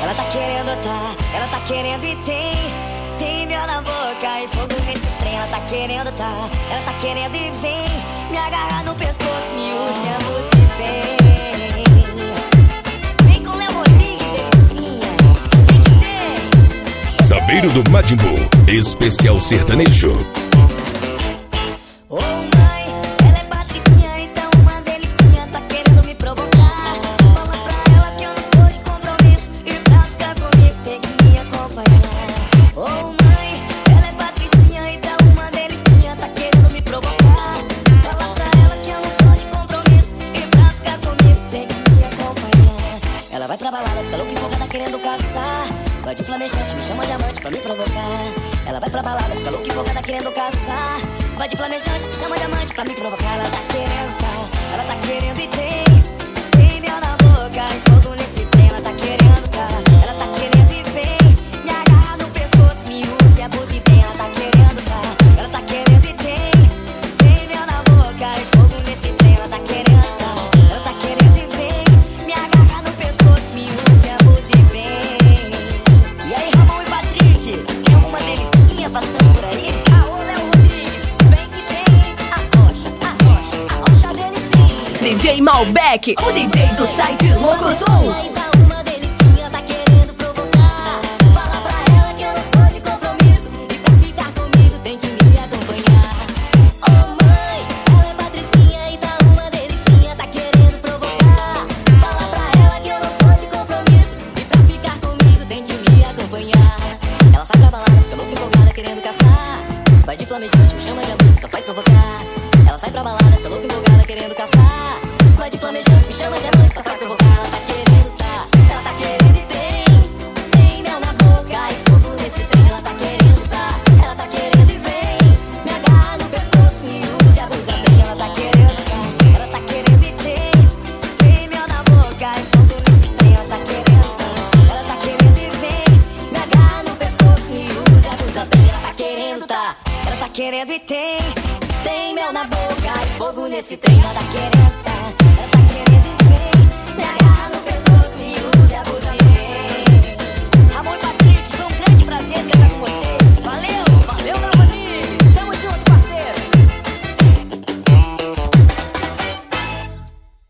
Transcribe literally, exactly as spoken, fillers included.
Ela tá querendo tá, ela tá querendo e tem. Tem mel na boca e fogo nesse trem. Ela tá querendo tá, ela tá querendo e vem. Me agarra no pescoço, me use, abuse e vem. Vem com o Léo Rodrigues, delicinha. Vem que tem. Saveiro do Majin Buu, especial sertanejo. Ô mãe, ela é patricinha, então uma delicinha. Tá querendo me provocar. Fala pra ela que eu não sou de compromisso. E pra ficar comigo tem que me acompanhar. Ô mãe, ela é patricinha, então uma delicinha. Tá querendo me provocar. Fala pra ela que eu não sou de compromisso. E pra ficar comigo tem que me acompanhar. Ela vai pra balada, fica louca empolgada querendo caçar. Vai de flamejante, me chama de amante pra me provocar. Ela vai pra balada, fica louca empolgada querendo caçar. Vai de flamejante, me chama de amante pra me provocar. Ela tá querendo tá, ela tá querendo e tem. Tem mel na boca e fogo nesse trem. Ela tá querendo tá, ela tá querendo e vem. Me agarra no pescoço, me use, abuse e vem. Ela tá querendo tá, ela tá querendo e tem. Tem mel na boca e fogo nesse trem. Ela tá querendo tá, ela tá querendo e vem. Me agarra no pescoço, me use, abuse e vem. E aí, Ramon e Patrick, tem alguma delicinha passando por aí? Aô, Léo Rodrigues, vem que tem. Arrocha, arrocha, arrocha a delicinha. D J Malbec, o D J do site Louco Som. Aí dá uma delicinha, tá querendo provocar. Fala pra ela que eu não sou de compromisso. E pra ficar comigo tem que me acompanhar. Ô mãe, ela é patricinha e dá uma delicinha. Tá querendo provocar. Fala pra ela que eu não sou de compromisso. E pra ficar comigo tem que me acompanhar. Ela sai pra balada, fica louca empolgada querendo caçar. Vai de flamejante, me chama de amante, só faz provocar. Ela sai pra balada, fica louca empolgada querendo caçar. Vai de flamejante, me chama de amante, só faz provocar. Ela tá querendo tá, ela tá querendo e tem. Tem mel na boca e fogo nesse trem. Ela tá querendo tá, ela tá querendo e vem. Me agarra no pescoço, me use, abusa bem. Ela tá querendo tá, ela tá querendo e tem. Tem mel na boca e fogo nesse trem. Ela tá querendo tá, ela tá querendo e vem. Me agarra no pescoço, me use, abusa bem. Ela tá querendo tá, ela tá querendo e tem. Tem mel na boca e fogo nesse trem. Ela tá querendo tá.